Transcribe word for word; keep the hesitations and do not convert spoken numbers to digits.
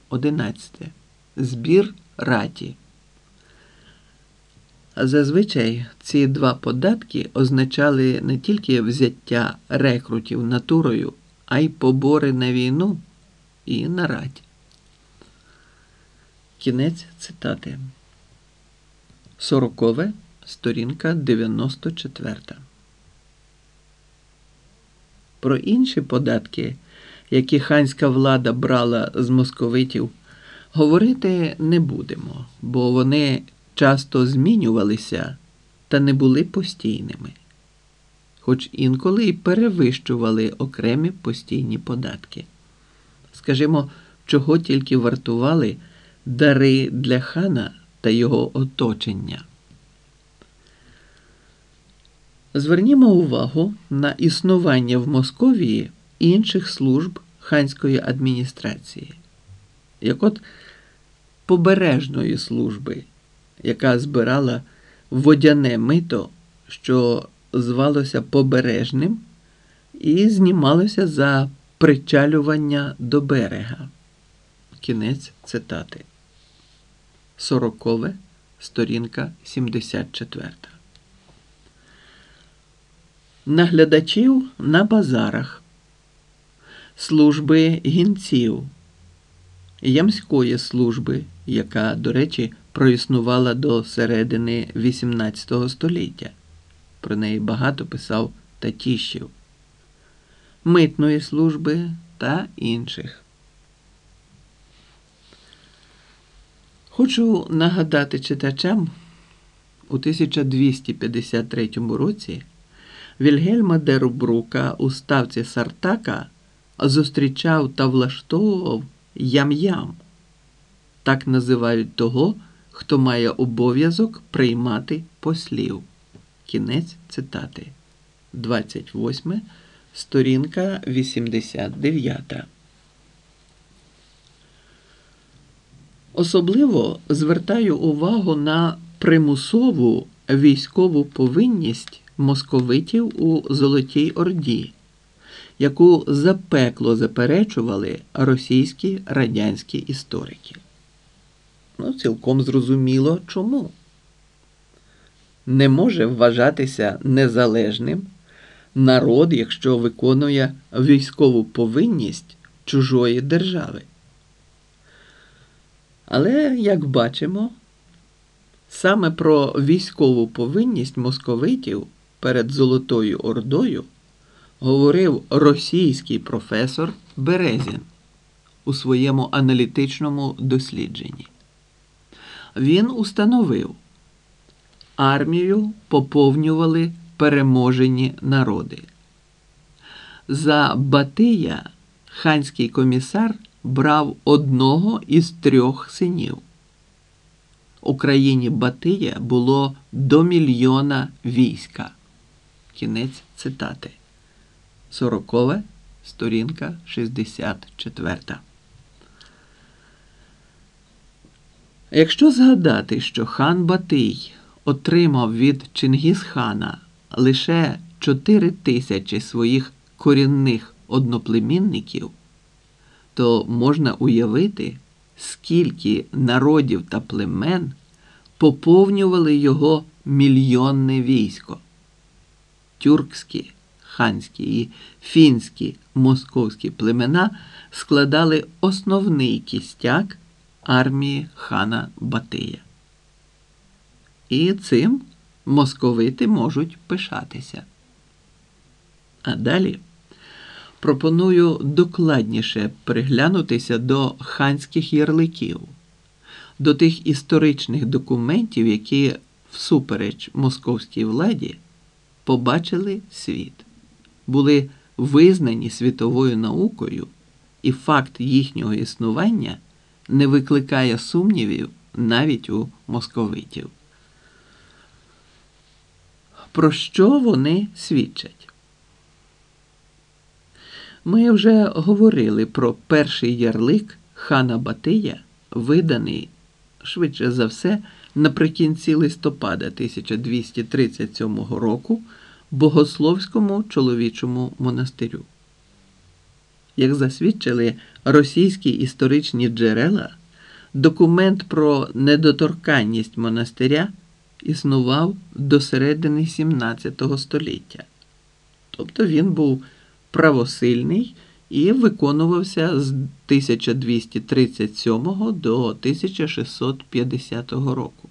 Одинадцяте. Збір раті. Зазвичай ці два податки означали не тільки взяття рекрутів натурою, а й побори на війну і на рать. Кінець цитати. Сорокове, сторінка дев'яносто четверта. Про інші податки, які ханська влада брала з московитів, говорити не будемо, бо вони часто змінювалися та не були постійними, хоч інколи й перевищували окремі постійні податки. Скажімо, чого тільки вартували дари для хана та його оточення. Звернімо увагу на існування в Московії інших служб ханської адміністрації, як от побережної служби, яка збирала водяне мито, що звалося побережним, і знімалося за причалювання до берега. Кінець цитати. Сорокове, сторінка сімдесят четверта. Наглядачів на базарах, служби гінців, ямської служби, яка, до речі, проіснувала до середини вісімнадцятого століття. Про неї багато писав Татіщев. Митної служби та інших. Хочу нагадати читачам, у тисяча двісті п'ятдесят третьому році Вільгельма де Рубрука у ставці Сартака зустрічав та влаштовував ям-ям. Так називають того, хто має обов'язок приймати послів. Кінець цитати. двадцять восьме, сторінка вісімдесят дев'ята. Особливо звертаю увагу на примусову військову повинність московитів у Золотій Орді, яку запекло заперечували російські радянські історики. Ну, цілком зрозуміло, чому. Не може вважатися незалежним народ, якщо виконує військову повинність чужої держави. Але, як бачимо, саме про військову повинність московитів перед Золотою Ордою говорив російський професор Березін у своєму аналітичному дослідженні. Він установив, армію поповнювали переможені народи. За Батия ханський комісар брав одного із трьох синів. У країні Батия було до мільйона війська. Кінець цитати. Сорокове, сторінка шістдесят четверта. Якщо згадати, що хан Батий отримав від Чингіз-хана лише чотири тисячі своїх корінних одноплемінників, то можна уявити, скільки народів та племен поповнювали його мільйонне військо. Тюркські, ханські і фінські московські племена складали основний кістяк армії хана Батия. І цим московити можуть пишатися. А далі пропоную докладніше приглянутися до ханських ярликів, до тих історичних документів, які всупереч московській владі побачили світ, були визнані світовою наукою, і факт їхнього існування не викликає сумнівів навіть у московитів. Про що вони свідчать? Ми вже говорили про перший ярлик хана Батия, виданий, швидше за все, наприкінці листопада тисяча двісті тридцять сьомого року Богословському чоловічому монастирю. Як засвідчили російські історичні джерела, документ про недоторканність монастиря існував до середини сімнадцятого століття. Тобто він був правосильний і виконувався з тисяча двісті тридцять сьомого до тисяча шістсот п'ятдесятого року.